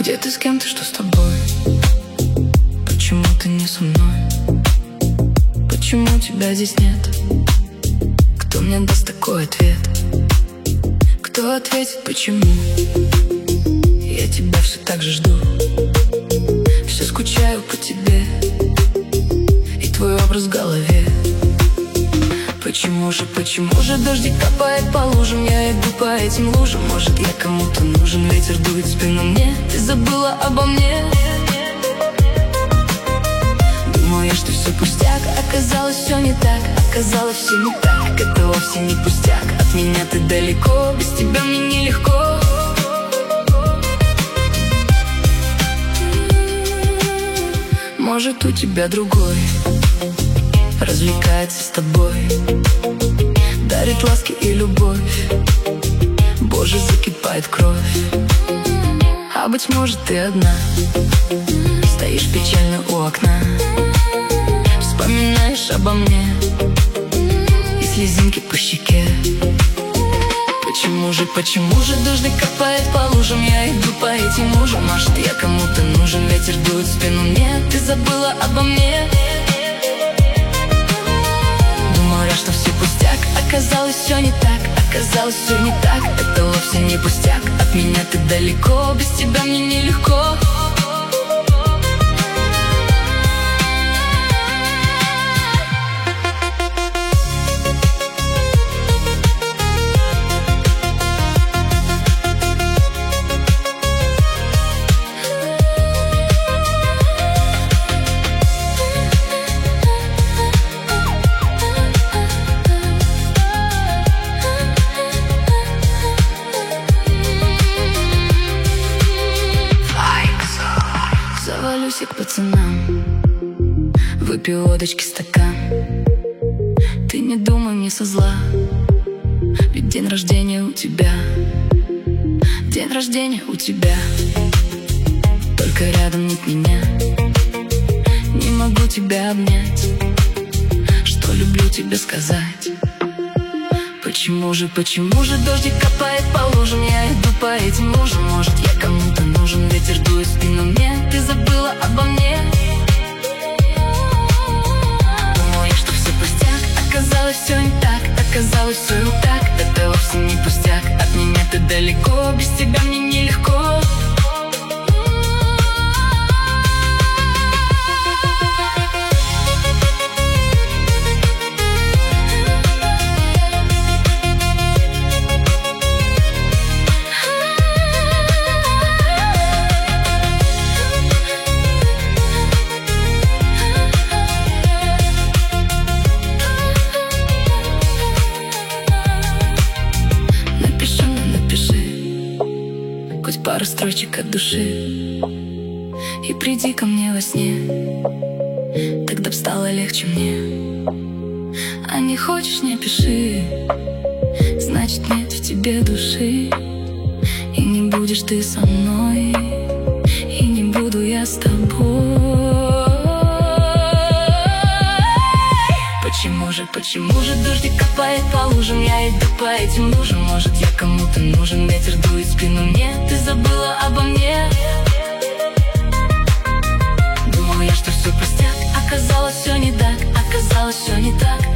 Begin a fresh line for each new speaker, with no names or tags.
Где ты, с кем ты, что с тобой? Почему ты не со мной? Почему тебя здесь нет? Кто мне даст такой ответ? Кто ответит, почему? Я тебя все так же жду. Все скучаю по тебе и твой образ в голове. Почему же дождик капает по лужам? Я иду по этим лужам. Может, я кому-то нужен? Ветер дует в спину мне. Ты забыла обо мне. Думал я, что все пустяк. Оказалось, все не так. Оказалось, все не так. Это вовсе не пустяк. От меня ты далеко. Без тебя мне нелегко. Может, у тебя другой развлекается с тобой, дарит ласки и любовь. Боже, закипает кровь. А быть может, ты одна стоишь печально у окна, вспоминаешь обо мне и слезинки по щеке. Почему же дождик капает по лужам? Я иду по этим лужам. Может, я кому-то нужен? Ветер дует в спину мне. Ты забыла обо мне. Думал я, что все пустяк. Оказалось, все не так. Оказалось, все не так. Это вовсе не пустяк. От меня ты далеко. Без тебя мне нелегко. Завалюсь я к пацанам, выпью водочки стакан. Ты не думай мне со зла, ведь день рождения у тебя. День рождения у тебя. Только рядом нет меня. Не могу тебя обнять, что люблю тебе сказать. Почему же дождик капает по лужам? Я иду по этим лужам. Может, я кому-то нужен? Ветер дует в спину мне. Ты забыла обо мне. Думал я, что все пустяк. Оказалось, все не так. Оказалось, все не так. Это вовсе не пустяк. От меня ты далеко. Без тебя мне нелегко. Хоть пару строчек от души, и приди ко мне во сне. Тогда б стало легче мне. А не хочешь, не пиши, значит, нет в тебе души. И не будешь ты со мной, и не буду я с тобой. Почему же дождик капает по лужам? Я иду по этим лужам. Может, я кому-то нужен? Ветер дует в спину мне. Ты забыла обо мне. Думал я, что все пустяк. Оказалось, все не так. Оказалось, все не так.